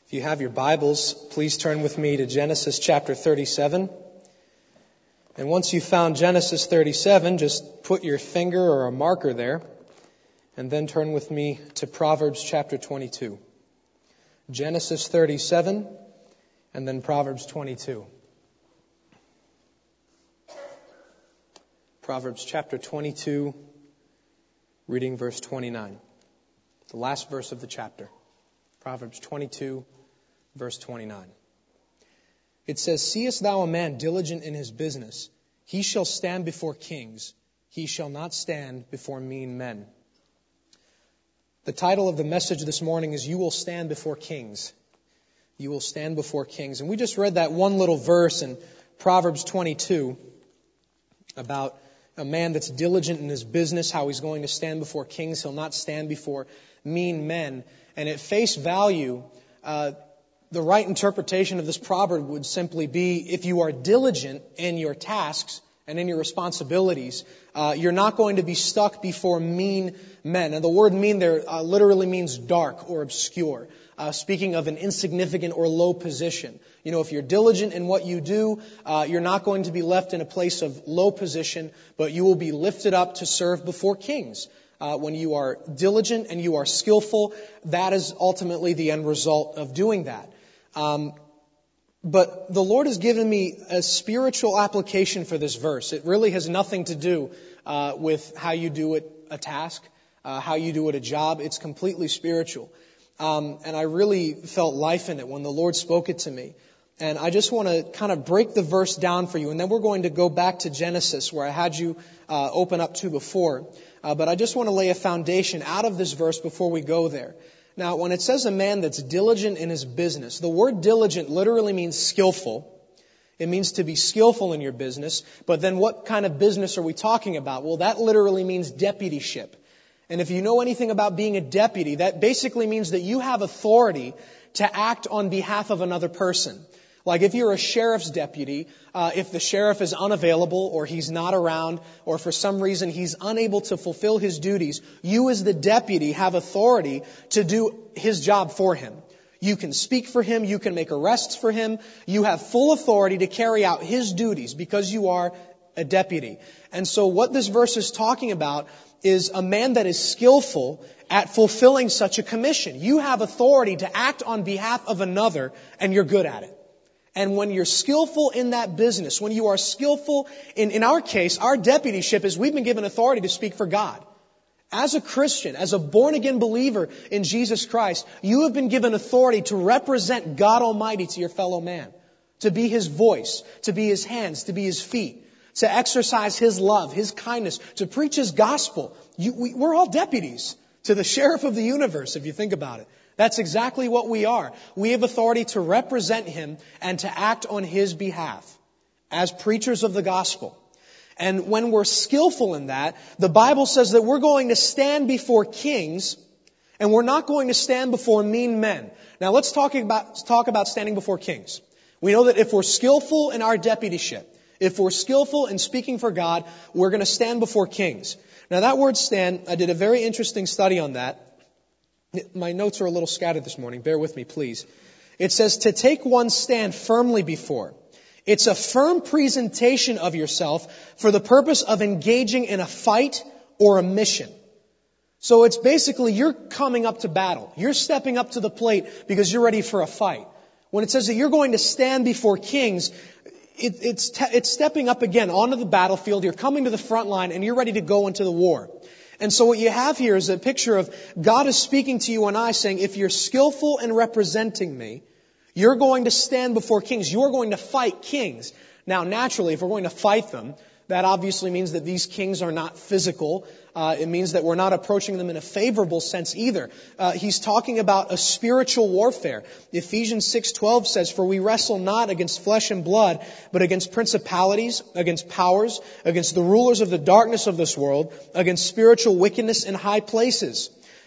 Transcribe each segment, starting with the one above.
If you have your Bibles, please turn with me to Genesis chapter 37. And once you've found Genesis 37, just put your finger or a marker there, and then turn with me to Proverbs chapter 22. Genesis 37, and then Proverbs 22. Proverbs chapter 22, reading verse 29. The last verse of the chapter. Proverbs 22, verse 29. It says, "Seest thou a man diligent in his business? He shall stand before kings. He shall not stand before mean men." The title of the message this morning is, "You will stand before kings." You will stand before kings. And we just read that one little verse in Proverbs 22 about a man that's diligent in his business, how he's going to stand before kings. He'll not stand before mean men. And at face value, the right interpretation of this proverb would simply be, if you are diligent in your tasks and in your responsibilities, you're not going to be stuck before mean men. And the word mean there literally means dark or obscure, speaking of an insignificant or low position. You know, if you're diligent in what you do, you're not going to be left in a place of low position, but you will be lifted up to serve before kings. When you are diligent and you are skillful, that is ultimately the end result of doing that. But the Lord has given me a spiritual application for this verse. It really has nothing to do with how you do it, a task, how you do it, a job. It's completely spiritual. And I really felt life in it when the Lord spoke it to me. And I just want to kind of break the verse down for you. And then we're going to go back to Genesis, where I had you open up to before. But I just want to lay a foundation out of this verse before we go there. Now, when it says a man that's diligent in his business, the word diligent literally means skillful. It means to be skillful in your business. But then what kind of business are we talking about? Well, that literally means deputyship. And if you know anything about being a deputy, that basically means that you have authority to act on behalf of another person. Like if you're a sheriff's deputy, if the sheriff is unavailable or he's not around or for some reason he's unable to fulfill his duties, you as the deputy have authority to do his job for him. You can speak for him. You can make arrests for him. You have full authority to carry out his duties because you are a deputy. And so what this verse is talking about is a man that is skillful at fulfilling such a commission. You have authority to act on behalf of another, and you're good at it. And when you're skillful in that business, when you are skillful, in our case, our deputyship is we've been given authority to speak for God. As a Christian, as a born-again believer in Jesus Christ, you have been given authority to represent God Almighty to your fellow man, to be His voice, to be His hands, to be His feet, to exercise His love, His kindness, to preach His gospel. We're all deputies to the sheriff of the universe, if you think about it. That's exactly what we are. We have authority to represent Him and to act on His behalf as preachers of the gospel. And when we're skillful in that, the Bible says that we're going to stand before kings and we're not going to stand before mean men. Now let's talk about standing before kings. We know that if we're skillful in our deputyship, if we're skillful in speaking for God, we're going to stand before kings. Now that word stand, I did a very interesting study on that. My notes are a little scattered this morning. Bear with me, please. It says to take one's stand firmly before. It's a firm presentation of yourself for the purpose of engaging in a fight or a mission. So it's basically you're coming up to battle. You're stepping up to the plate because you're ready for a fight. When it says that you're going to stand before kings, it's stepping up again onto the battlefield. You're coming to the front line and you're ready to go into the war. And so what you have here is a picture of God is speaking to you and I saying, if you're skillful in representing me, you're going to stand before kings. You're going to fight kings. Now, naturally, if we're going to fight them, that obviously means that these kings are not physical. It means that we're not approaching them in a favorable sense either. He's talking about a spiritual warfare. Ephesians 6:12 says, "For we wrestle not against flesh and blood, but against principalities, against powers, against the rulers of the darkness of this world, against spiritual wickedness in high places."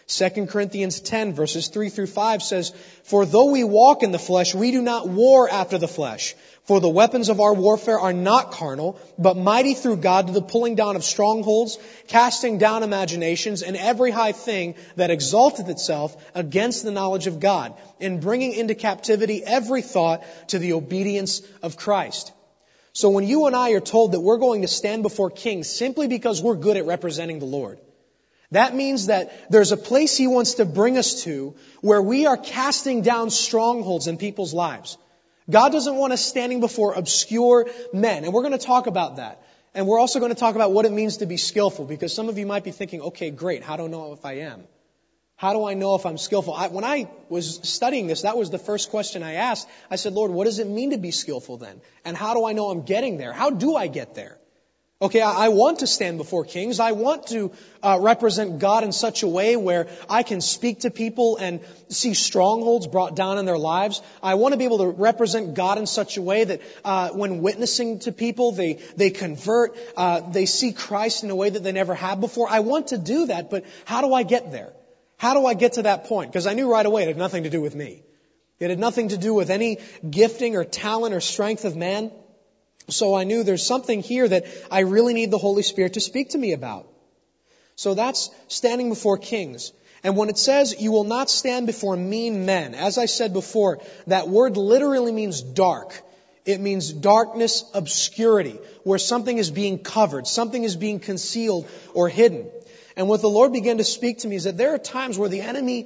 2 Corinthians 10 verses 3 through 5 says, "For though we walk in the flesh, we do not war after the flesh. For the weapons of our warfare are not carnal, but mighty through God to the pulling down of strongholds, casting down imaginations, and every high thing that exalteth itself against the knowledge of God, and bringing into captivity every thought to the obedience of Christ." So when you and I are told that we're going to stand before kings simply because we're good at representing the Lord, that means that there's a place He wants to bring us to where we are casting down strongholds in people's lives. God doesn't want us standing before obscure men. And we're going to talk about that. And we're also going to talk about what it means to be skillful, because some of you might be thinking, okay, great, how do I know if I am? How do I know if I'm skillful? When I was studying this, that was the first question I asked. I said, Lord, what does it mean to be skillful then? And how do I know I'm getting there? How do I get there? Okay, I want to stand before kings. I want to represent God in such a way where I can speak to people and see strongholds brought down in their lives. I want to be able to represent God in such a way that when witnessing to people, they convert, they see Christ in a way that they never have before. I want to do that, but how do I get there? How do I get to that point? Because I knew right away it had nothing to do with me. It had nothing to do with any gifting or talent or strength of man. So I knew there's something here that I really need the Holy Spirit to speak to me about. So that's standing before kings. And when it says, you will not stand before mean men, as I said before, that word literally means dark. It means darkness, obscurity, where something is being covered, something is being concealed or hidden. And what the Lord began to speak to me is that there are times where the enemy,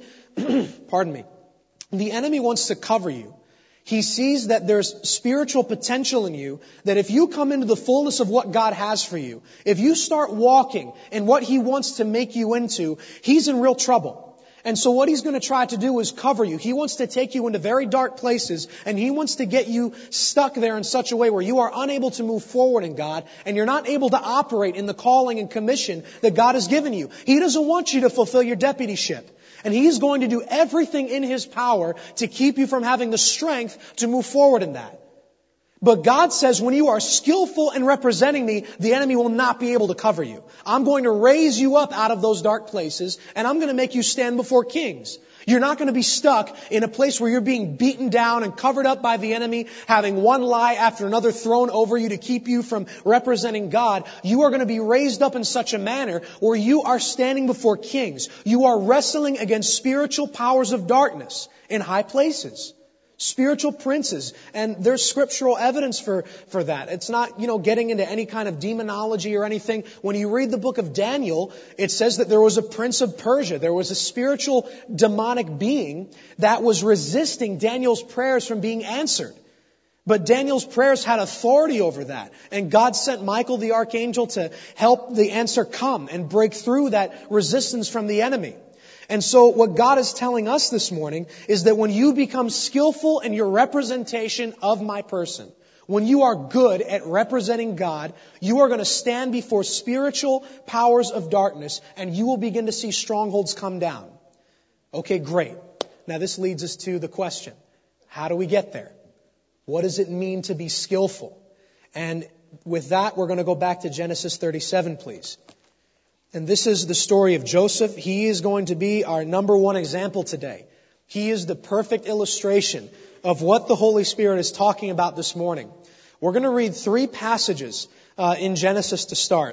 the enemy wants to cover you. He sees that there's spiritual potential in you, that if you come into the fullness of what God has for you, if you start walking in what He wants to make you into, He's in real trouble. And so what He's going to try to do is cover you. He wants to take you into very dark places, and He wants to get you stuck there in such a way where you are unable to move forward in God, and you're not able to operate in the calling and commission that God has given you. He doesn't want you to fulfill your deputyship. And He's going to do everything in His power to keep you from having the strength to move forward in that. But God says, when you are skillful in representing me, the enemy will not be able to cover you. I'm going to raise you up out of those dark places, and I'm going to make you stand before kings. You're not going to be stuck in a place where you're being beaten down and covered up by the enemy, having one lie after another thrown over you to keep you from representing God. You are going to be raised up in such a manner where you are standing before kings. You are wrestling against spiritual powers of darkness in high places. Spiritual princes. And there's scriptural evidence for that. It's not, getting into any kind of demonology or anything. When you read the book of Daniel, it says that there was a prince of Persia. There was a spiritual demonic being that was resisting Daniel's prayers from being answered. But Daniel's prayers had authority over that. And God sent Michael the archangel to help the answer come and break through that resistance from the enemy. And so what God is telling us this morning is that when you become skillful in your representation of my person, when you are good at representing God, you are going to stand before spiritual powers of darkness, and you will begin to see strongholds come down. Okay, great. Now this leads us to the question, how do we get there? What does it mean to be skillful? And with that, we're going to go back to Genesis 37, please. And this is the story of Joseph. He is going to be our number one example today. He is the perfect illustration of what the Holy Spirit is talking about this morning. We're going to read 3 passages in Genesis to start.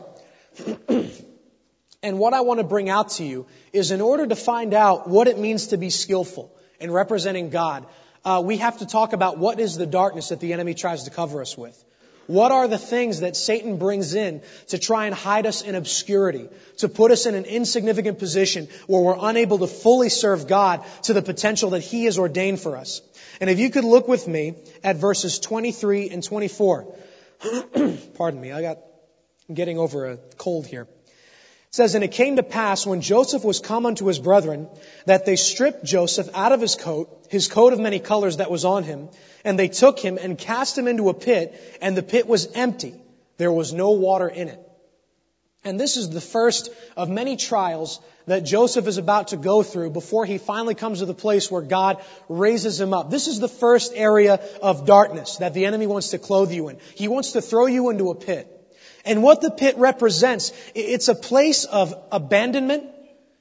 And what I want to bring out to you is, in order to find out what it means to be skillful in representing God, we have to talk about what is the darkness that the enemy tries to cover us with. What are the things that Satan brings in to try and hide us in obscurity, to put us in an insignificant position where we're unable to fully serve God to the potential that He has ordained for us? And if you could look with me at verses 23 and 24. Pardon me, I'm getting over a cold here. It says, "And it came to pass, when Joseph was come unto his brethren, that they stripped Joseph out of his coat of many colors that was on him, and they took him and cast him into a pit, and the pit was empty. There was no water in it." And this is the first of many trials that Joseph is about to go through before he finally comes to the place where God raises him up. This is the first area of darkness that the enemy wants to clothe you in. He wants to throw you into a pit. And what the pit represents, it's a place of abandonment.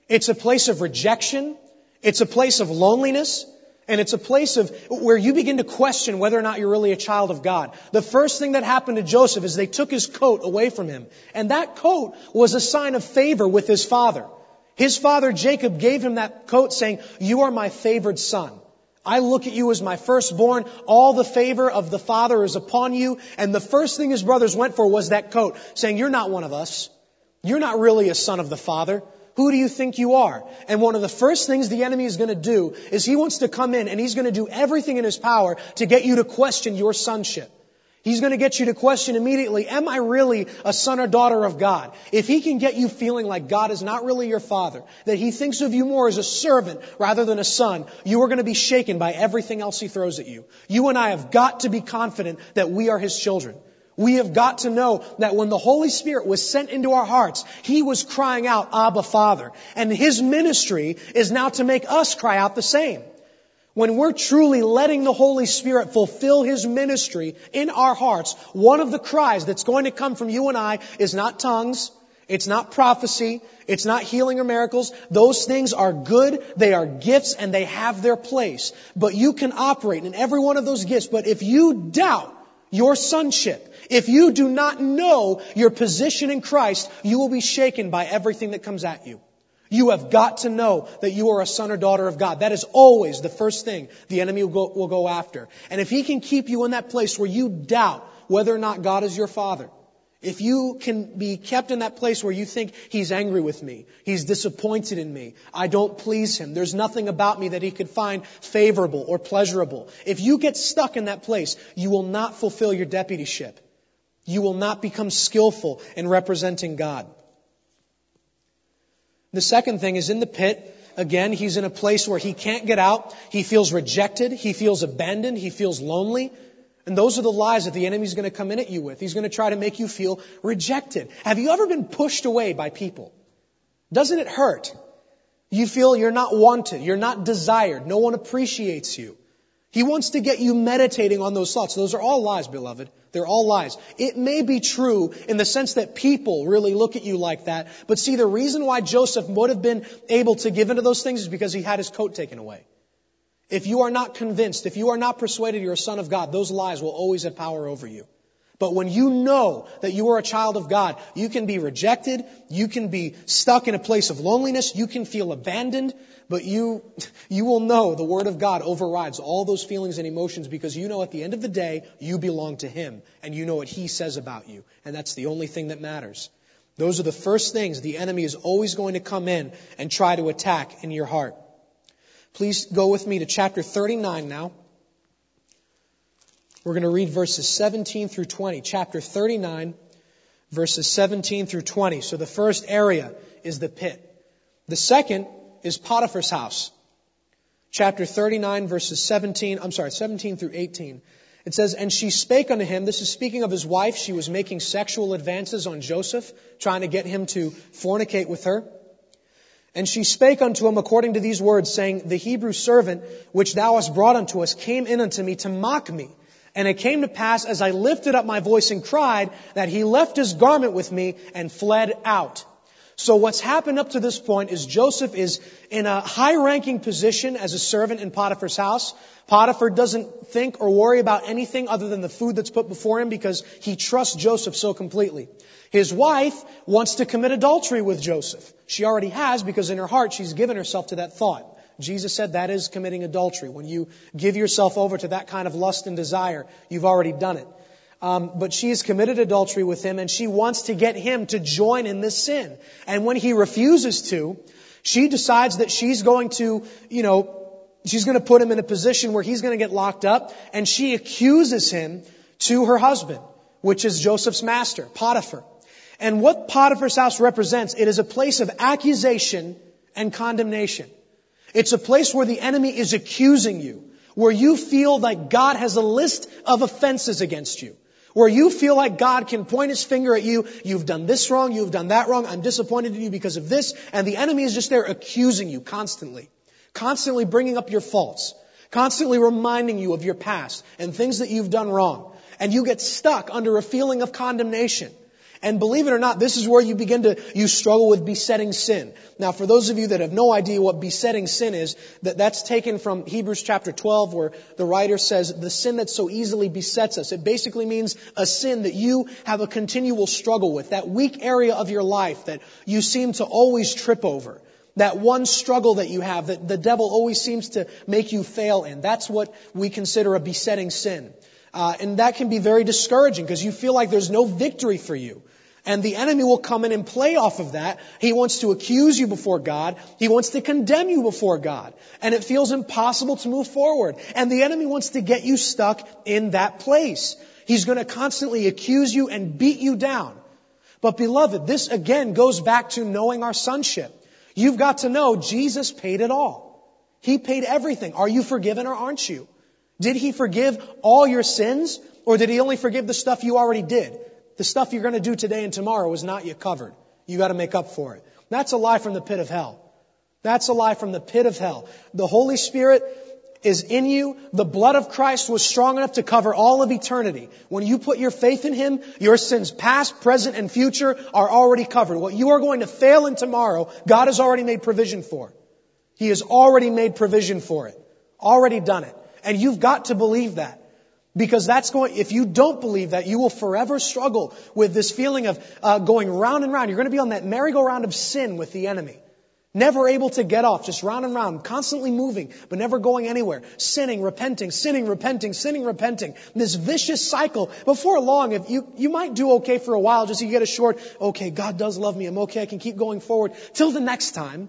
It's a place of rejection. It's a place of loneliness. And it's a place of where you begin to question whether or not you're really a child of God. The first thing that happened to Joseph is they took his coat away from him. And that coat was a sign of favor with his father. His father Jacob gave him that coat saying, "You are my favored son. I look at you as my firstborn. All the favor of the Father is upon you." And the first thing his brothers went for was that coat, saying, "You're not one of us. You're not really a son of the Father. Who do you think you are?" And one of the first things the enemy is going to do is he wants to come in and he's going to do everything in his power to get you to question your sonship. He's going to get you to question immediately, am I really a son or daughter of God? If he can get you feeling like God is not really your father, that he thinks of you more as a servant rather than a son, you are going to be shaken by everything else he throws at you. You and I have got to be confident that we are his children. We have got to know that when the Holy Spirit was sent into our hearts, he was crying out, "Abba, Father." And his ministry is now to make us cry out the same. When we're truly letting the Holy Spirit fulfill his ministry in our hearts, one of the cries that's going to come from you and I is not tongues, it's not prophecy, it's not healing or miracles. Those things are good, they are gifts, and they have their place. But you can operate in every one of those gifts. But if you doubt your sonship, if you do not know your position in Christ, you will be shaken by everything that comes at you. You have got to know that you are a son or daughter of God. That is always the first thing the enemy will go after. And if he can keep you in that place where you doubt whether or not God is your father, if you can be kept in that place where you think he's angry with me, he's disappointed in me, I don't please him, there's nothing about me that he could find favorable or pleasurable. If you get stuck in that place, you will not fulfill your deputyship. You will not become skillful in representing God. The second thing is in the pit. Again, he's in a place where he can't get out. He feels rejected. He feels abandoned. He feels lonely. And those are the lies that the enemy's going to come in at you with. He's going to try to make you feel rejected. Have you ever been pushed away by people? Doesn't it hurt? You feel you're not wanted. You're not desired. No one appreciates you. He wants to get you meditating on those thoughts. Those are all lies, beloved. They're all lies. It may be true in the sense that people really look at you like that. But see, the reason why Joseph would have been able to give into those things is because he had his coat taken away. If you are not convinced, if you are not persuaded you're a son of God, those lies will always have power over you. But when you know that you are a child of God, you can be rejected, you can be stuck in a place of loneliness, you can feel abandoned, but you will know the Word of God overrides all those feelings and emotions because you know at the end of the day, you belong to him and you know what he says about you. And that's the only thing that matters. Those are the first things the enemy is always going to come in and try to attack in your heart. Please go with me to chapter 39 now. We're going to read verses 17 through 20. Chapter 39, verses 17 through 20. So the first area is the pit. The second is Potiphar's house. Chapter 39, verses 17 through 18. It says, "And she spake unto him," this is speaking of his wife. She was making sexual advances on Joseph, trying to get him to fornicate with her. "And she spake unto him according to these words, saying, The Hebrew servant which thou hast brought unto us came in unto me to mock me. And it came to pass, as I lifted up my voice and cried, that he left his garment with me and fled out." So what's happened up to this point is Joseph is in a high-ranking position as a servant in Potiphar's house. Potiphar doesn't think or worry about anything other than the food that's put before him because he trusts Joseph so completely. His wife wants to commit adultery with Joseph. She already has because in her heart she's given herself to that thought. Jesus said that is committing adultery. When you give yourself over to that kind of lust and desire, you've already done it. But she has committed adultery with him and she wants to get him to join in this sin. And when he refuses to, she decides that she's going to, she's going to put him in a position where he's going to get locked up, and she accuses him to her husband, which is Joseph's master, Potiphar. And what Potiphar's house represents, it is a place of accusation and condemnation. It's a place where the enemy is accusing you, where you feel like God has a list of offenses against you, where you feel like God can point his finger at you. You've done this wrong, you've done that wrong, I'm disappointed in you because of this. And the enemy is just there accusing you constantly bringing up your faults, constantly reminding you of your past and things that you've done wrong. And you get stuck under a feeling of condemnation. And believe it or not, this is where you struggle with besetting sin. Now, for those of you that have no idea what besetting sin is, that's taken from Hebrews chapter 12, where the writer says, the sin that so easily besets us. It basically means a sin that you have a continual struggle with, that weak area of your life that you seem to always trip over. That one struggle that you have that the devil always seems to make you fail in. That's what we consider a besetting sin. And that can be very discouraging because you feel like there's no victory for you. And the enemy will come in and play off of that. He wants to accuse you before God. He wants to condemn you before God. And it feels impossible to move forward. And the enemy wants to get you stuck in that place. He's going to constantly accuse you and beat you down. But beloved, this again goes back to knowing our sonship. You've got to know Jesus paid it all. He paid everything. Are you forgiven or aren't you? Did He forgive all your sins? Or did He only forgive the stuff you already did? The stuff you're going to do today and tomorrow is not yet covered. You got to make up for it. That's a lie from the pit of hell. That's a lie from the pit of hell. The Holy Spirit is in you. The blood of Christ was strong enough to cover all of eternity. When you put your faith in Him, your sins past, present, and future are already covered. What you are going to fail in tomorrow, God has already made provision for. He has already made provision for it. Already done it. And you've got to believe that. Because if you don't believe that, you will forever struggle with this feeling of going round and round. You're going to be on that merry-go-round of sin with the enemy. Never able to get off, just round and round, constantly moving, but never going anywhere. Sinning, repenting, sinning, repenting, sinning, repenting. This vicious cycle. Before long, if you might do okay for a while, just so you get a short, okay, God does love me, I'm okay, I can keep going forward, till the next time.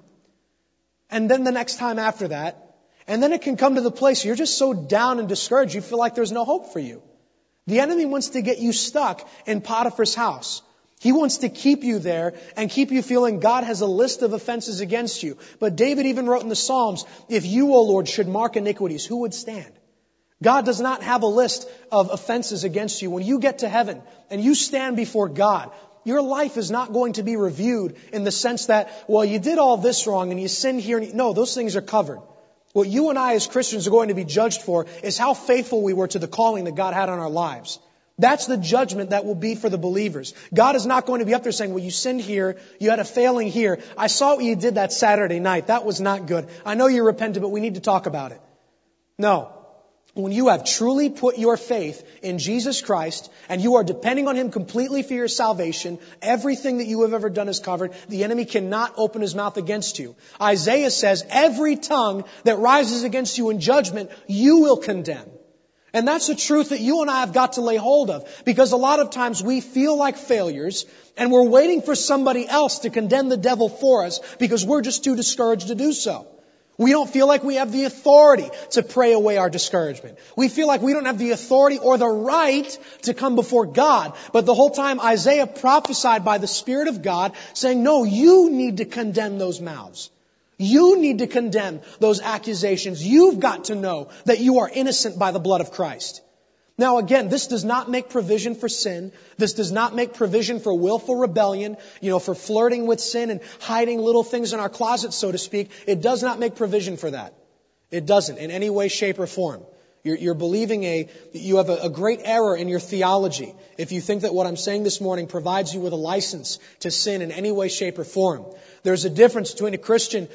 And then the next time after that. And then it can come to the place you're just so down and discouraged, you feel like there's no hope for you. The enemy wants to get you stuck in Potiphar's house. He wants to keep you there and keep you feeling God has a list of offenses against you. But David even wrote in the Psalms, if you, O Lord, should mark iniquities, who would stand? God does not have a list of offenses against you. When you get to heaven and you stand before God, your life is not going to be reviewed in the sense that, well, you did all this wrong and you sinned here. No, those things are covered. What you and I as Christians are going to be judged for is how faithful we were to the calling that God had on our lives. That's the judgment that will be for the believers. God is not going to be up there saying, well, you sinned here, you had a failing here. I saw what you did that Saturday night. That was not good. I know you repented, but we need to talk about it. No. When you have truly put your faith in Jesus Christ and you are depending on Him completely for your salvation, everything that you have ever done is covered. The enemy cannot open his mouth against you. Isaiah says, every tongue that rises against you in judgment, you will condemn. And that's the truth that you and I have got to lay hold of. Because a lot of times we feel like failures and we're waiting for somebody else to condemn the devil for us because we're just too discouraged to do so. We don't feel like we have the authority to pray away our discouragement. We feel like we don't have the authority or the right to come before God. But the whole time Isaiah prophesied by the Spirit of God saying, no, you need to condemn those mouths. You need to condemn those accusations. You've got to know that you are innocent by the blood of Christ. Now again, this does not make provision for sin. This does not make provision for willful rebellion, for flirting with sin and hiding little things in our closet, so to speak. It does not make provision for that. It doesn't in any way, shape, or form. You're believing you have a great error in your theology if you think that what I'm saying this morning provides you with a license to sin in any way, shape, or form. There's a difference between a Christian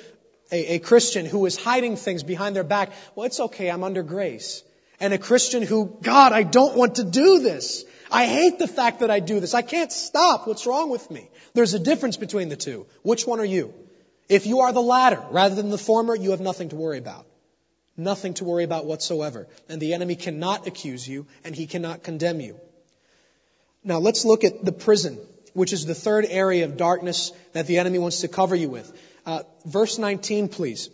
who is hiding things behind their back. Well, it's okay, I'm under grace. And a Christian who, God, I don't want to do this. I hate the fact that I do this. I can't stop. What's wrong with me? There's a difference between the two. Which one are you? If you are the latter rather than the former, you have nothing to worry about. Nothing to worry about whatsoever. And the enemy cannot accuse you and he cannot condemn you. Now let's look at the prison, which is the third area of darkness that the enemy wants to cover you with. Verse 19, please.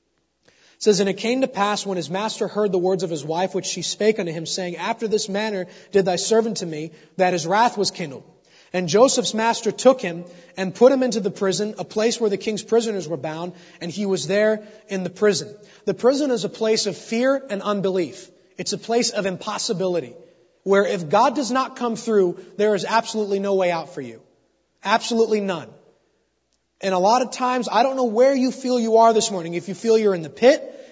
It says, and it came to pass when his master heard the words of his wife, which she spake unto him, saying, after this manner did thy servant to me, that his wrath was kindled. And Joseph's master took him and put him into the prison, a place where the king's prisoners were bound, and he was there in the prison. The prison is a place of fear and unbelief. It's a place of impossibility, where if God does not come through, there is absolutely no way out for you. Absolutely none. And a lot of times, I don't know where you feel you are this morning. If you feel you're in the pit,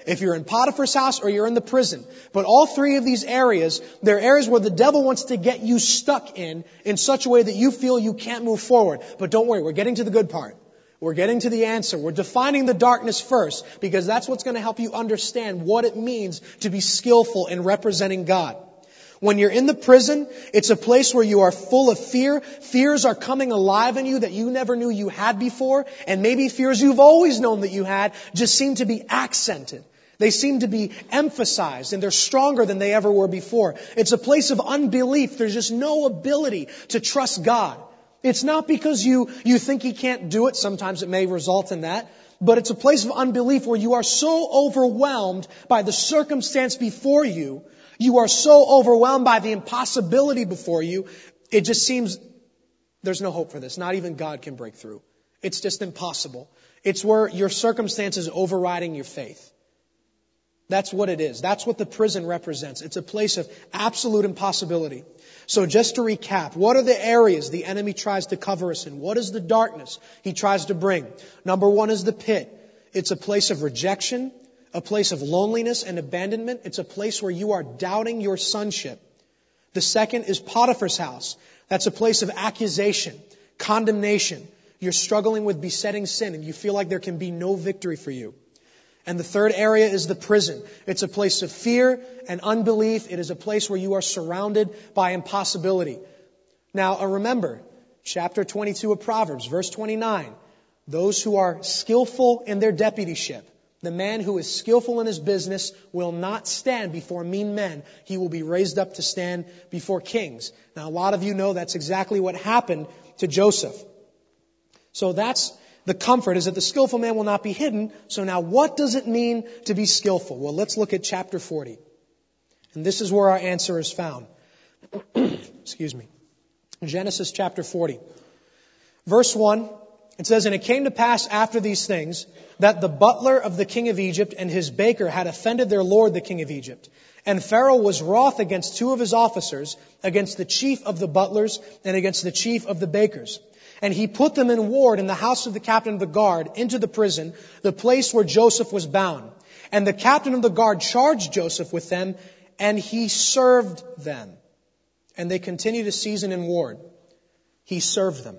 if you're in Potiphar's house, or you're in the prison. But all three of these areas, they're areas where the devil wants to get you stuck in such a way that you feel you can't move forward. But don't worry, we're getting to the good part. We're getting to the answer. We're defining the darkness first, because that's what's going to help you understand what it means to be skillful in representing God. When you're in the prison, it's a place where you are full of fear. Fears are coming alive in you that you never knew you had before. And maybe fears you've always known that you had just seem to be accented. They seem to be emphasized, and they're stronger than they ever were before. It's a place of unbelief. There's just no ability to trust God. It's not because you think He can't do it. Sometimes it may result in that. But it's a place of unbelief where you are so overwhelmed by the circumstance before you. You are so overwhelmed by the impossibility before you. It just seems there's no hope for this. Not even God can break through. It's just impossible. It's where your circumstances overriding your faith. That's what it is. That's what the prison represents. It's a place of absolute impossibility. So just to recap, what are the areas the enemy tries to cover us in? What is the darkness he tries to bring? Number one is the pit. It's a place of rejection, a place of loneliness and abandonment. It's a place where you are doubting your sonship. The second is Potiphar's house. That's a place of accusation, condemnation. You're struggling with besetting sin and you feel like there can be no victory for you. And the third area is the prison. It's a place of fear and unbelief. It is a place where you are surrounded by impossibility. Now, remember, chapter 22 of Proverbs, verse 29. Those who are skillful in their deputyship, the man who is skillful in his business will not stand before mean men. He will be raised up to stand before kings. Now, a lot of you know that's exactly what happened to Joseph. So that's the comfort, is that the skillful man will not be hidden. So now what does it mean to be skillful? Well, let's look at chapter 40. And this is where our answer is found. Excuse me. Genesis chapter 40. Verse 1, it says, "And it came to pass after these things that the butler of the king of Egypt and his baker had offended their lord the king of Egypt. And Pharaoh was wroth against two of his officers, against the chief of the butlers and against the chief of the bakers. And he put them in ward in the house of the captain of the guard into the prison, the place where Joseph was bound. And the captain of the guard charged Joseph with them, and he served them." And they continue to season in ward. He served them.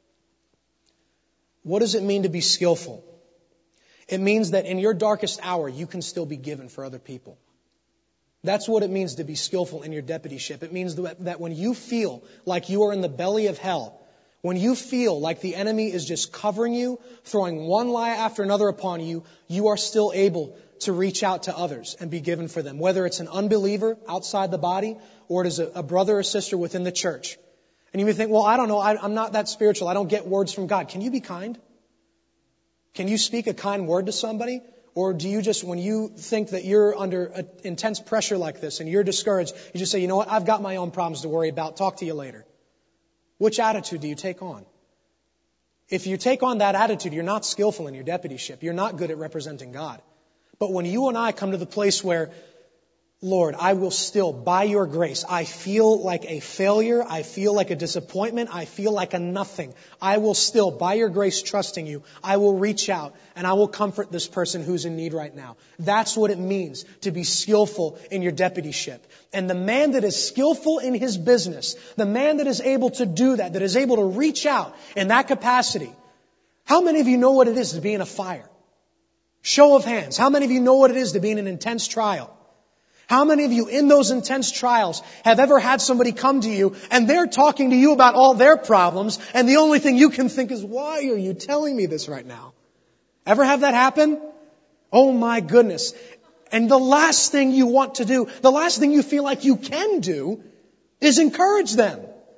What does it mean to be skillful? It means that in your darkest hour, you can still be given for other people. That's what it means to be skillful in your deputyship. It means that when you feel like you are in the belly of hell, when you feel like the enemy is just covering you, throwing one lie after another upon you, you are still able to reach out to others and be given for them. Whether it's an unbeliever outside the body or it is a brother or sister within the church. And you may think, well, I don't know, I'm not that spiritual. I don't get words from God. Can you be kind? Can you speak a kind word to somebody? Or do you just, when you think that you're under intense pressure like this and you're discouraged, you just say, you know what, I've got my own problems to worry about. Talk to you later. Which attitude do you take on? If you take on that attitude, you're not skillful in your deputyship. You're not good at representing God. But when you and I come to the place where, Lord, I will still, by your grace, I feel like a failure. I feel like a disappointment. I feel like a nothing. I will still, by your grace, trusting you, I will reach out and I will comfort this person who's in need right now. That's what it means to be skillful in your deputyship. And the man that is skillful in his business, the man that is able to do that is able to reach out in that capacity. How many of you know what it is to be in a fire? Show of hands. How many of you know what it is to be in an intense trial? How many of you in those intense trials have ever had somebody come to you and they're talking to you about all their problems and the only thing you can think is, why are you telling me this right now? Ever have that happen? Oh my goodness. And the last thing you want to do, the last thing you feel like you can do is encourage them.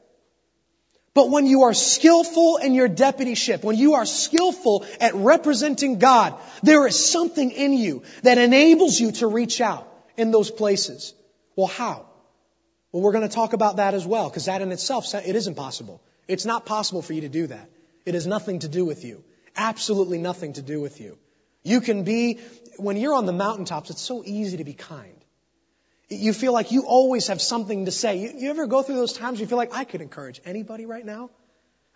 But when you are skillful in your deputyship, when you are skillful at representing God, there is something in you that enables you to reach out in those places. Well, how? Well, we're going to talk about that as well, because that in itself, it is impossible. It's not possible for you to do that. It has nothing to do with you. Absolutely nothing to do with you. You can be, when you're on the mountaintops, it's so easy to be kind. You feel like you always have something to say. You ever go through those times where you feel like, I could encourage anybody right now?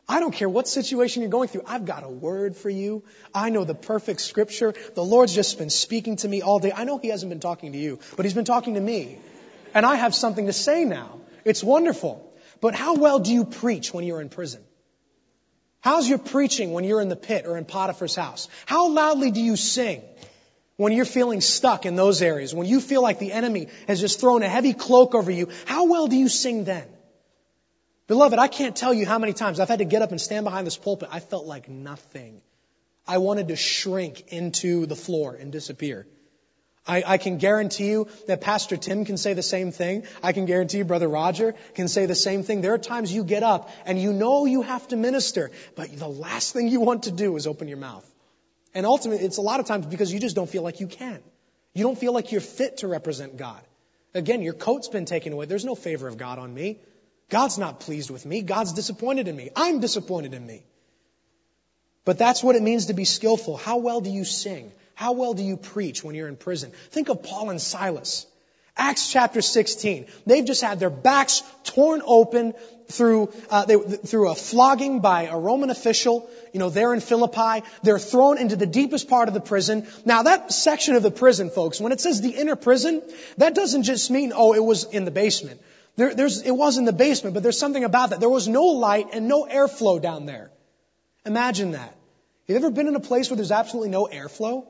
I don't care what situation you're going through. I've got a word for you. I know the perfect scripture. The Lord's just been speaking to me all day. I know He hasn't been talking to you, but He's been talking to me. And I have something to say now. It's wonderful. But how well do you preach when you're in prison? How's your preaching when you're in the pit or in Potiphar's house? How loudly do you sing when you're feeling stuck in those areas? When you feel like the enemy has just thrown a heavy cloak over you, how well do you sing then? Beloved, I can't tell you how many times I've had to get up and stand behind this pulpit. I felt like nothing. I wanted to shrink into the floor and disappear. I can guarantee you that Pastor Tim can say the same thing. I can guarantee you Brother Roger can say the same thing. There are times you get up and you know you have to minister, but the last thing you want to do is open your mouth. And ultimately, it's a lot of times because you just don't feel like you can. You don't feel like you're fit to represent God. Again, your coat's been taken away. There's no favor of God on me. God's not pleased with me. God's disappointed in me. I'm disappointed in me. But that's what it means to be skillful. How well do you sing? How well do you preach when you're in prison? Think of Paul and Silas. Acts chapter 16. They've just had their backs torn open through a flogging by a Roman official. They're in Philippi. They're thrown into the deepest part of the prison. Now that section of the prison, folks, when it says the inner prison, that doesn't just mean, it was in the basement. It was in the basement, but there's something about that. There was no light and no airflow down there. Imagine that. Have you ever been in a place where there's absolutely no airflow?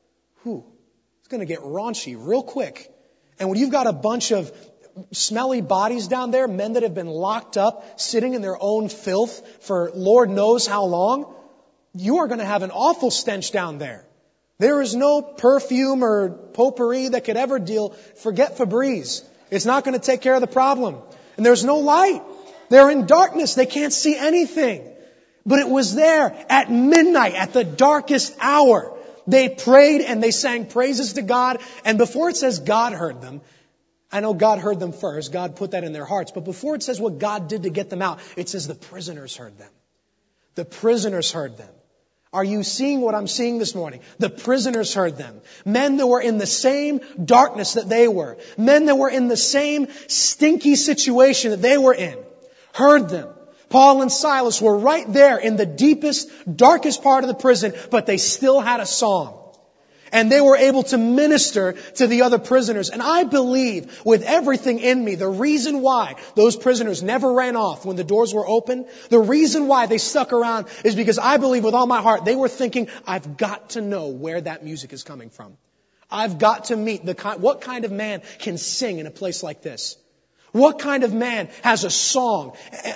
It's going to get raunchy real quick. And when you've got a bunch of smelly bodies down there, men that have been locked up, sitting in their own filth for Lord knows how long, you are going to have an awful stench down there. There is no perfume or potpourri that could ever forget Febreze. It's not going to take care of the problem. And there's no light. They're in darkness. They can't see anything. But it was there at midnight, at the darkest hour. They prayed and they sang praises to God. And before it says God heard them, I know God heard them first. God put that in their hearts. But before it says what God did to get them out, it says the prisoners heard them. The prisoners heard them. Are you seeing what I'm seeing this morning? The prisoners heard them. Men that were in the same darkness that they were. Men that were in the same stinky situation that they were in. Heard them. Paul and Silas were right there in the deepest, darkest part of the prison, but they still had a song. And they were able to minister to the other prisoners. And I believe with everything in me, the reason why those prisoners never ran off when the doors were open, the reason why they stuck around is because I believe with all my heart, they were thinking, I've got to know where that music is coming from. I've got to meet what kind of man can sing in a place like this? What kind of man has a song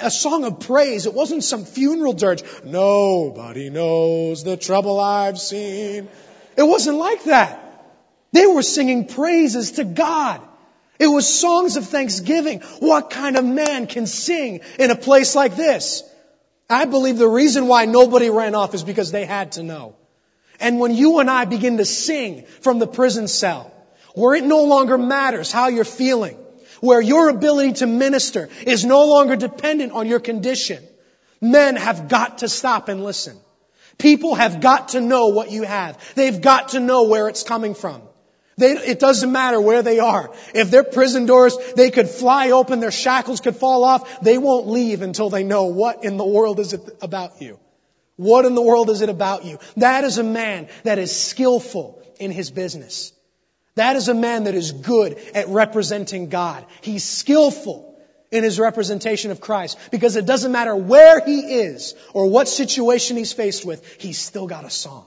of praise? It wasn't some funeral dirge. Nobody knows the trouble I've seen. It wasn't like that. They were singing praises to God. It was songs of thanksgiving. What kind of man can sing in a place like this? I believe the reason why nobody ran off is because they had to know. And when you and I begin to sing from the prison cell, where it no longer matters how you're feeling, where your ability to minister is no longer dependent on your condition, men have got to stop and listen. People have got to know what you have. They've got to know where it's coming from. It doesn't matter where they are. If their prison doors, they could fly open, their shackles could fall off, they won't leave until they know what in the world is it about you. What in the world is it about you? That is a man that is skillful in his business. That is a man that is good at representing God. He's skillful in his representation of Christ, because it doesn't matter where he is or what situation he's faced with, he's still got a song.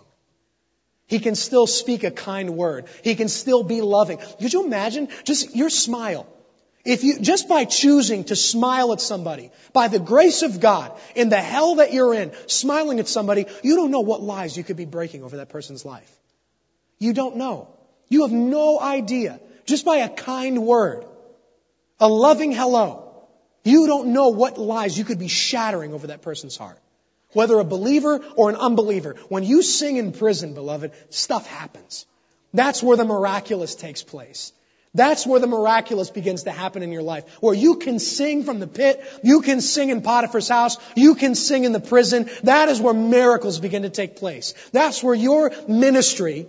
He can still speak a kind word. He can still be loving. Could you imagine just your smile? If you, just by choosing to smile at somebody, by the grace of God, in the hell that you're in, smiling at somebody, you don't know what lies you could be breaking over that person's life. You don't know. You have no idea. Just by a kind word, a loving hello, you don't know what lies you could be shattering over that person's heart. Whether a believer or an unbeliever. When you sing in prison, beloved, stuff happens. That's where the miraculous takes place. That's where the miraculous begins to happen in your life. Where you can sing from the pit. You can sing in Potiphar's house. You can sing in the prison. That is where miracles begin to take place. That's where your ministry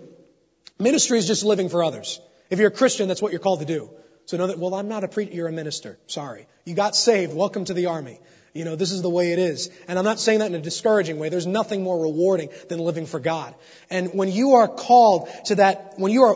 is just living for others. If you're a Christian, that's what you're called to do. So know that, I'm not a preacher, you're a minister. Sorry. You got saved. Welcome to the army. This is the way it is. And I'm not saying that in a discouraging way. There's nothing more rewarding than living for God. And when you are called to that, when you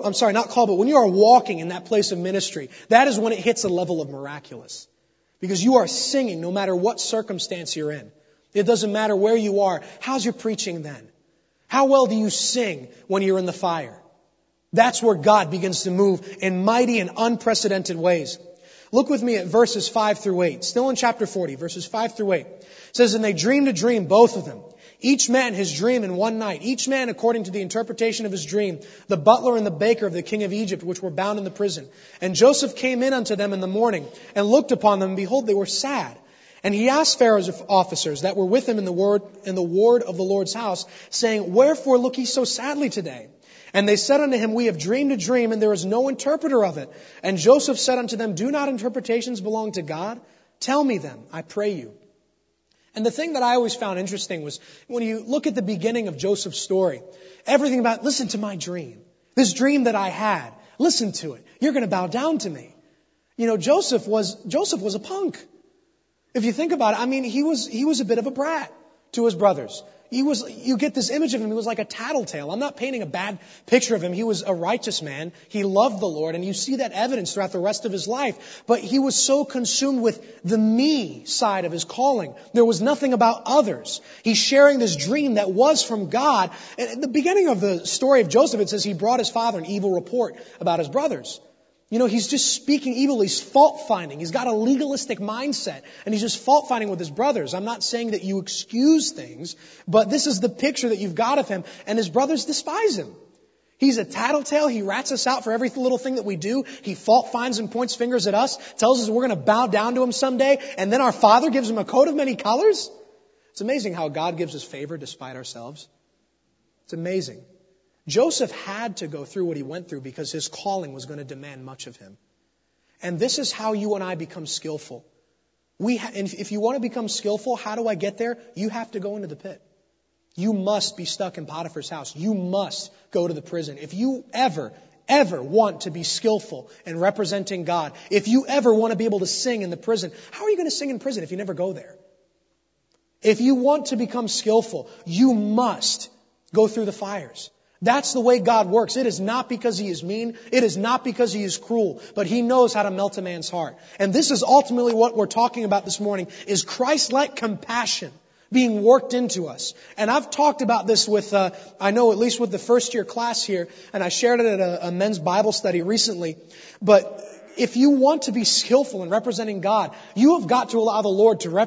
are walking in that place of ministry, that is when it hits a level of miraculous. Because you are singing no matter what circumstance you're in. It doesn't matter where you are. How's your preaching then? How well do you sing when you're in the fire? That's where God begins to move in mighty and unprecedented ways. Look with me at verses 5 through 8. Still in chapter 40, verses 5 through 8. It says, "And they dreamed a dream, both of them. Each man his dream in one night. Each man according to the interpretation of his dream. The butler and the baker of the king of Egypt, which were bound in the prison. And Joseph came in unto them in the morning, and looked upon them, and behold, they were sad. And he asked Pharaoh's officers that were with him in the ward of the Lord's house, saying, Wherefore look ye so sadly today? And they said unto him, We have dreamed a dream, and there is no interpreter of it. And Joseph said unto them, Do not interpretations belong to God? Tell me them, I pray you. And the thing that I always found interesting was when you look at the beginning of Joseph's story, everything about, listen to my dream. This dream that I had. Listen to it. You're going to bow down to me. Joseph was a punk. If you think about it, he was a bit of a brat to his brothers. You get this image of him, he was like a tattletale. I'm not painting a bad picture of him. He was a righteous man. He loved the Lord, and you see that evidence throughout the rest of his life. But he was so consumed with the me side of his calling. There was nothing about others. He's sharing this dream that was from God. And at the beginning of the story of Joseph, it says he brought his father an evil report about his brothers. He's just speaking evil. He's fault-finding. He's got a legalistic mindset. And he's just fault-finding with his brothers. I'm not saying that you excuse things, but this is the picture that you've got of him. And his brothers despise him. He's a tattletale. He rats us out for every little thing that we do. He fault-finds and points fingers at us, tells us we're going to bow down to him someday, and then our Father gives him a coat of many colors. It's amazing how God gives us favor despite ourselves. It's amazing. Joseph had to go through what he went through because his calling was going to demand much of him. And this is how you and I become skillful. And if you want to become skillful, how do I get there? You have to go into the pit. You must be stuck in Potiphar's house. You must go to the prison. If you ever want to be skillful in representing God, if you ever want to be able to sing in the prison, how are you going to sing in prison if you never go there? If you want to become skillful, you must go through the fires. That's the way God works. It is not because He is mean. It is not because He is cruel. But He knows how to melt a man's heart. And this is ultimately what we're talking about this morning, is Christ-like compassion being worked into us. And I've talked about this with, I know at least with the first year class here, and I shared it at a men's Bible study recently. But if you want to be skillful in representing God, you have got to allow the Lord to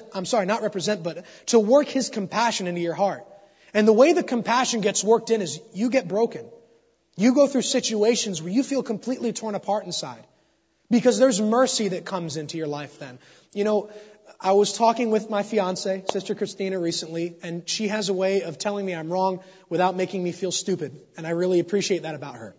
to work His compassion into your heart. And the way the compassion gets worked in is you get broken. You go through situations where you feel completely torn apart inside. Because there's mercy that comes into your life then. I was talking with my fiance, Sister Christina, recently, and she has a way of telling me I'm wrong without making me feel stupid. And I really appreciate that about her.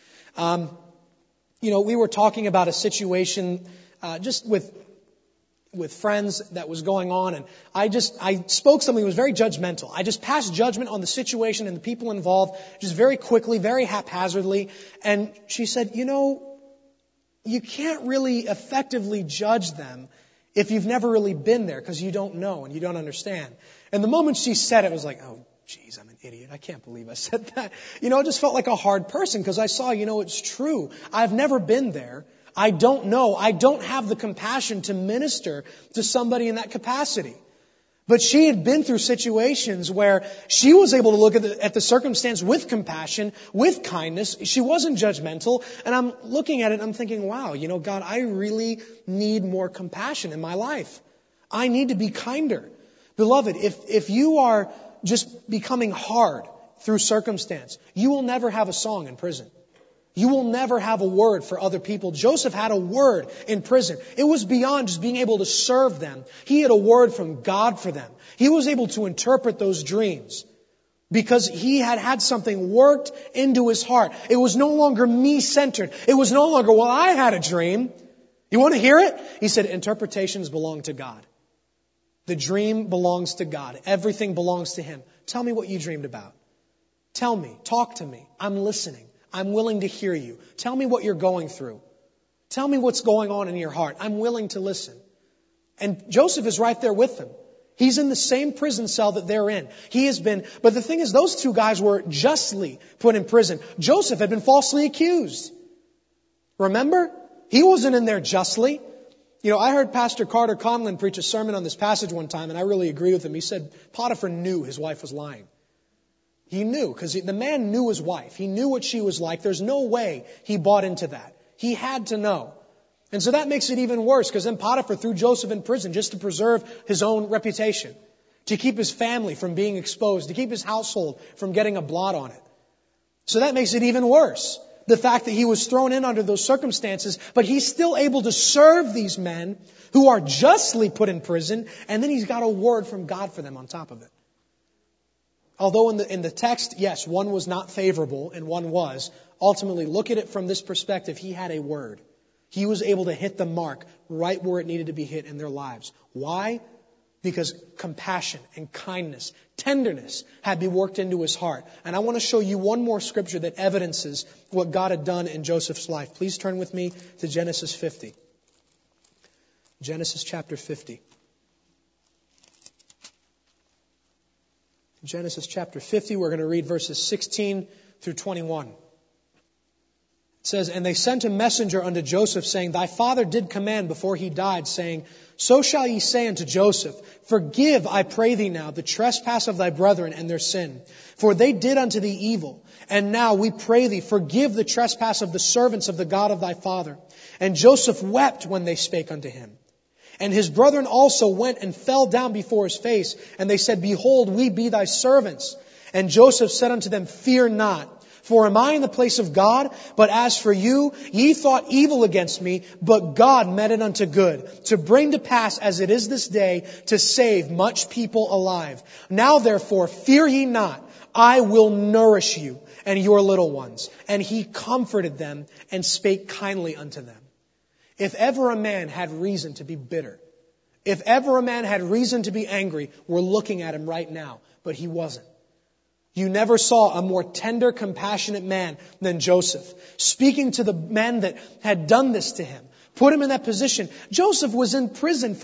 We were talking about a situation just with friends that was going on, and I spoke something that was very judgmental. I just passed judgment on the situation and the people involved, just very quickly, very haphazardly. And she said, you can't really effectively judge them if you've never really been there, because you don't know and you don't understand. And the moment she said it, I was like, oh, geez, I'm an idiot. I can't believe I said that. I just felt like a hard person because I saw, it's true. I've never been there. I don't know. I don't have the compassion to minister to somebody in that capacity. But she had been through situations where she was able to look at the circumstance with compassion, with kindness. She wasn't judgmental. And I'm looking at it and I'm thinking, wow, God, I really need more compassion in my life. I need to be kinder. Beloved, if you are just becoming hard through circumstance, you will never have a song in prison. You will never have a word for other people. Joseph had a word in prison. It was beyond just being able to serve them. He had a word from God for them. He was able to interpret those dreams because he had something worked into his heart. It was no longer me-centered. It was no longer, well, I had a dream. You want to hear it? He said, interpretations belong to God. The dream belongs to God. Everything belongs to Him. Tell me what you dreamed about. Tell me. Talk to me. I'm listening. I'm willing to hear you. Tell me what you're going through. Tell me what's going on in your heart. I'm willing to listen. And Joseph is right there with them. He's in the same prison cell that they're in. But the thing is, those two guys were justly put in prison. Joseph had been falsely accused. Remember? He wasn't in there justly. I heard Pastor Carter Conlon preach a sermon on this passage one time, and I really agree with him. He said Potiphar knew his wife was lying. He knew, because the man knew his wife. He knew what she was like. There's no way he bought into that. He had to know. And so that makes it even worse, because then Potiphar threw Joseph in prison just to preserve his own reputation, to keep his family from being exposed, to keep his household from getting a blot on it. So that makes it even worse. The fact that he was thrown in under those circumstances, but he's still able to serve these men who are justly put in prison, and then he's got a word from God for them on top of it. Although in the text, yes, one was not favorable and one was, ultimately look at it from this perspective, he had a word. He was able to hit the mark right where it needed to be hit in their lives. Why? Because compassion and kindness, tenderness had been worked into his heart. And I want to show you one more scripture that evidences what God had done in Joseph's life. Please turn with me to Genesis 50. Genesis chapter 50. Genesis chapter 50, we're going to read verses 16 through 21. It says, "And they sent a messenger unto Joseph, saying, Thy father did command before he died, saying, So shall ye say unto Joseph, Forgive, I pray thee now, the trespass of thy brethren and their sin. For they did unto thee evil. And now we pray thee, forgive the trespass of the servants of the God of thy father. And Joseph wept when they spake unto him. And his brethren also went and fell down before his face. And they said, Behold, we be thy servants. And Joseph said unto them, Fear not. For am I in the place of God? But as for you, ye thought evil against me, but God meant it unto good, to bring to pass as it is this day, to save much people alive. Now therefore, fear ye not, I will nourish you and your little ones. And he comforted them and spake kindly unto them. If ever a man had reason to be bitter, if ever a man had reason to be angry, we're looking at him right now, but he wasn't. You never saw a more tender, compassionate man than Joseph, speaking to the men that had done this to him, put him in that position. Joseph was in prison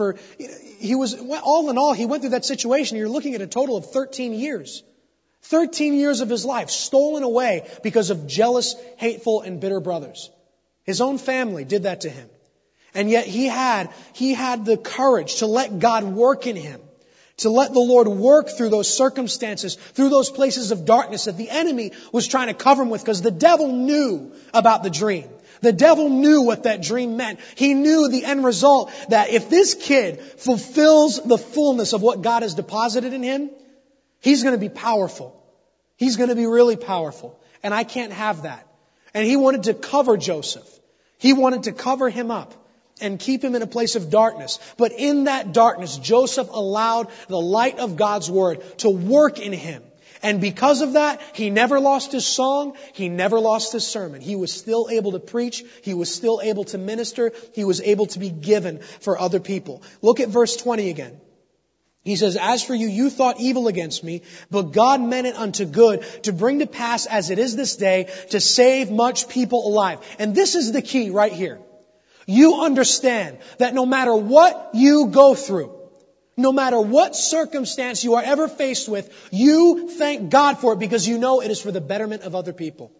all in all, he went through that situation. You're looking at a total of 13 years. 13 years of his life stolen away because of jealous, hateful, and bitter brothers. His own family did that to him. And yet he had the courage to let God work in him. To let the Lord work through those circumstances, through those places of darkness that the enemy was trying to cover him with, because the devil knew about the dream. The devil knew what that dream meant. He knew the end result, that if this kid fulfills the fullness of what God has deposited in him, he's going to be powerful. He's going to be really powerful. And I can't have that. And he wanted to cover Joseph. He wanted to cover him up and keep him in a place of darkness. But in that darkness, Joseph allowed the light of God's Word to work in him. And because of that, he never lost his song. He never lost his sermon. He was still able to preach. He was still able to minister. He was able to be given for other people. Look at verse 20 again. He says, As for you, you thought evil against me, but God meant it unto good, to bring to pass as it is this day, to save much people alive. And this is the key right here. You understand that no matter what you go through, no matter what circumstance you are ever faced with, you thank God for it because you know it is for the betterment of other people.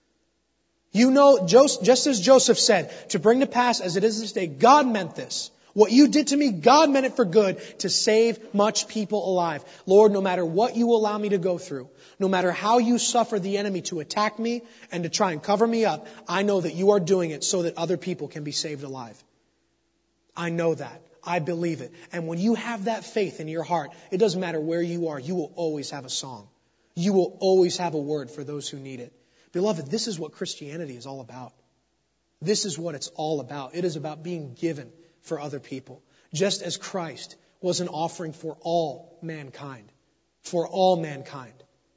You know, just as Joseph said, to bring to pass as it is this day, God meant this. What you did to me, God meant it for good, to save much people alive. Lord, no matter what you allow me to go through, no matter how you suffer the enemy to attack me and to try and cover me up, I know that you are doing it so that other people can be saved alive. I know that. I believe it. And when you have that faith in your heart, it doesn't matter where you are, you will always have a song. You will always have a word for those who need it. Beloved, this is what Christianity is all about. This is what it's all about. It is about being given for other people. Just as Christ was an offering for all mankind. For all mankind.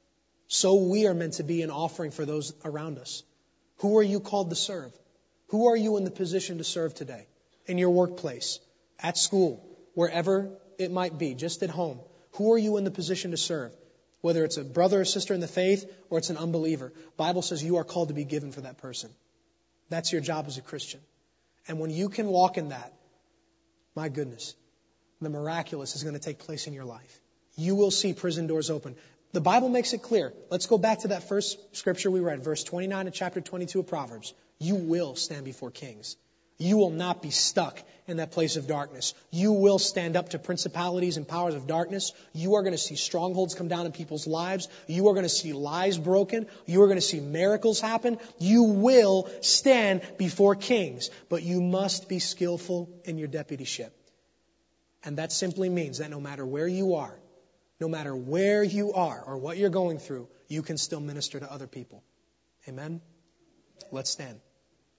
So we are meant to be an offering for those around us. Who are you called to serve? Who are you in the position to serve today? In your workplace, at school, wherever it might be, just at home. Who are you in the position to serve? Whether it's a brother or sister in the faith or it's an unbeliever. Bible says you are called to be given for that person. That's your job as a Christian. And when you can walk in that, my goodness, the miraculous is going to take place in your life. You will see prison doors open. The Bible makes it clear. Let's go back to that first scripture we read, verse 29 of chapter 22 of Proverbs. You will stand before kings. You will not be stuck in that place of darkness. You will stand up to principalities and powers of darkness. You are going to see strongholds come down in people's lives. You are going to see lies broken. You are going to see miracles happen. You will stand before kings. But you must be skillful in your deputyship. And that simply means that no matter where you are or what you're going through, you can still minister to other people. Amen? Let's stand.